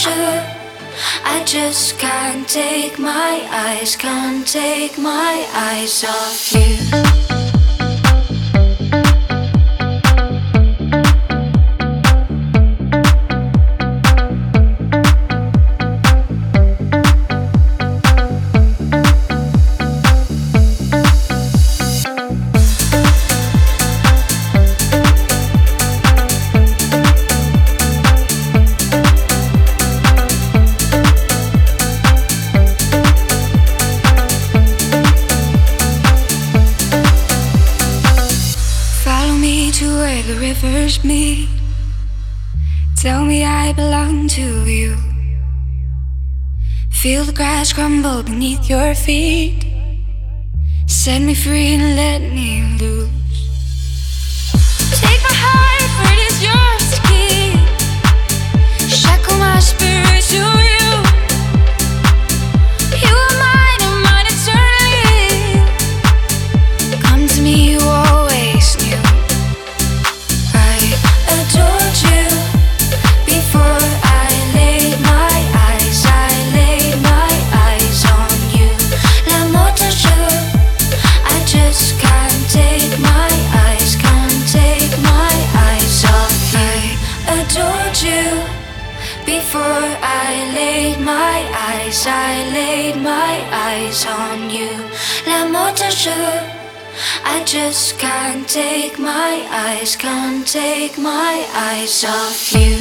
sugar. I just can't take my eyes, can't take my eyes off you. To where the rivers meet, tell me I belong to you. Feel the grass crumble beneath your feet. Set me free and let me loose. Take my heart, for it is yours to keep. Shackle my spirit to you. You are mine and mine eternally. Come to me, you always knew. Adored you before I laid my eyes. I laid my eyes on you. L'amour de jour. I just can't take my eyes, can't take my eyes off you. I adored you before I laid my eyes. I laid my eyes on you. L'amour de jour. I just can't take my eyes, can't take my eyes off you.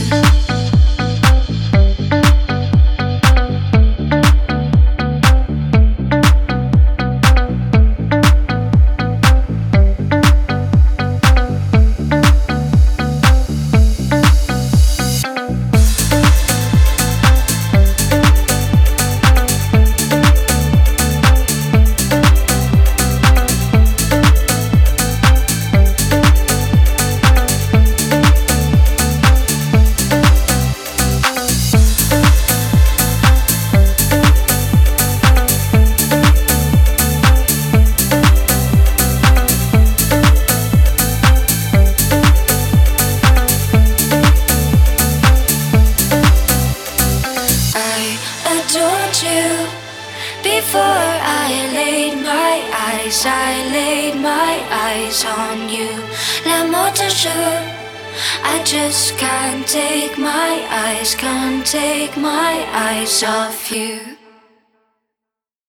Before I laid my eyes, I laid my eyes on you. L'amour de jour. I just can't take my eyes, can't take my eyes off you.